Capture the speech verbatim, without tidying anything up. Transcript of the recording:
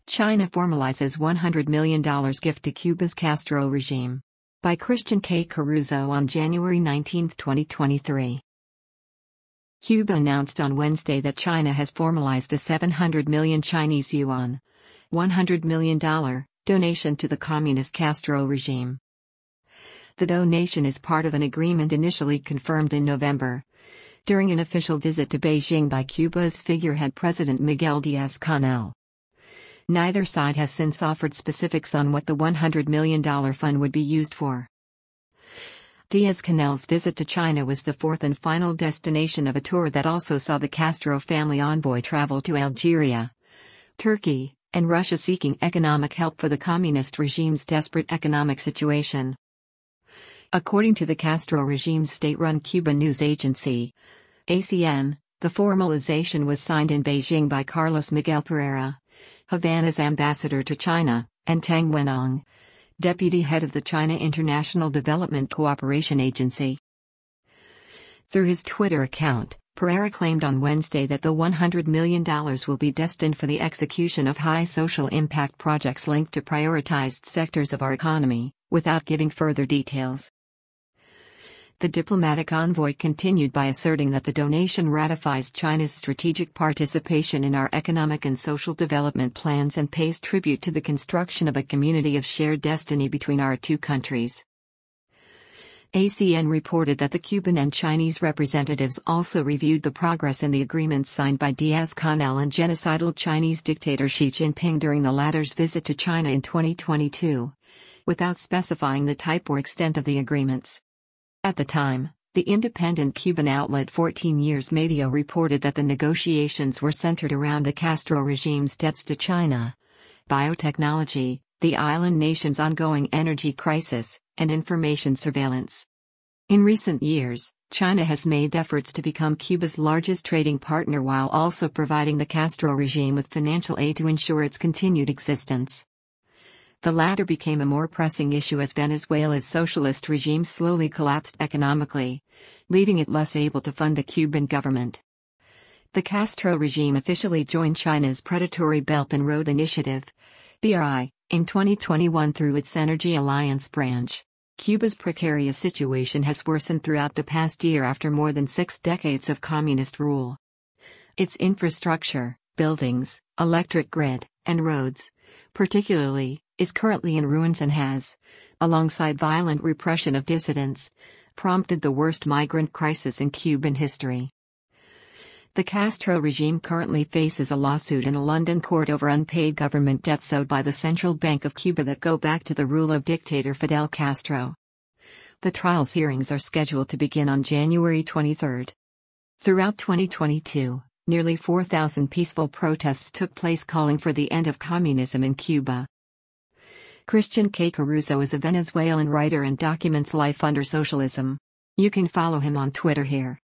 China formalizes one hundred million dollars gift to Cuba's Castro regime. By Christian K. Caruso on January nineteenth, twenty twenty-three. Cuba announced on Wednesday that China has formalized a seven hundred million Chinese yuan, one hundred million dollars, donation to the communist Castro regime. The donation is part of an agreement initially confirmed in November, during an official visit to Beijing by Cuba's figurehead President Miguel Díaz-Canel. Neither side has since offered specifics on what the one hundred million dollars fund would be used for. Díaz-Canel's visit to China was the fourth and final destination of a tour that also saw the Castro family envoy travel to Algeria, Turkey, and Russia seeking economic help for the communist regime's desperate economic situation. According to the Castro regime's state-run Cuban news agency, A C N, the formalization was signed in Beijing by Carlos Miguel Pereira, Havana's ambassador to China, and Tang Wenong, deputy head of the China International Development Cooperation Agency. Through his Twitter account, Pereira claimed on Wednesday that the one hundred million dollars will be destined for the execution of high social impact projects linked to prioritized sectors of our economy, without giving further details. The diplomatic envoy continued by asserting that the donation ratifies China's strategic participation in our economic and social development plans and pays tribute to the construction of a community of shared destiny between our two countries. A C N reported that the Cuban and Chinese representatives also reviewed the progress in the agreements signed by Díaz-Canel and genocidal Chinese dictator Xi Jinping during the latter's visit to China in twenty twenty-two, without specifying the type or extent of the agreements. At the time, the independent Cuban outlet fourteen years Medio reported that the negotiations were centered around the Castro regime's debts to China, biotechnology, the island nation's ongoing energy crisis, and information surveillance. In recent years, China has made efforts to become Cuba's largest trading partner while also providing the Castro regime with financial aid to ensure its continued existence. The latter became a more pressing issue as Venezuela's socialist regime slowly collapsed economically, leaving it less able to fund the Cuban government. The Castro regime officially joined China's predatory Belt and Road Initiative, B R I, in twenty twenty-one through its Energy Alliance branch. Cuba's precarious situation has worsened throughout the past year after more than six decades of communist rule. Its infrastructure, buildings, electric grid, and roads, particularly, is currently in ruins and has, alongside violent repression of dissidents, prompted the worst migrant crisis in Cuban history. The Castro regime currently faces a lawsuit in a London court over unpaid government debts owed by the Central Bank of Cuba that go back to the rule of dictator Fidel Castro. The trial's hearings are scheduled to begin on January twenty-third. Throughout twenty twenty-two, nearly four thousand peaceful protests took place calling for the end of communism in Cuba. Christian K. Caruso is a Venezuelan writer and documents life under socialism. You can follow him on Twitter here.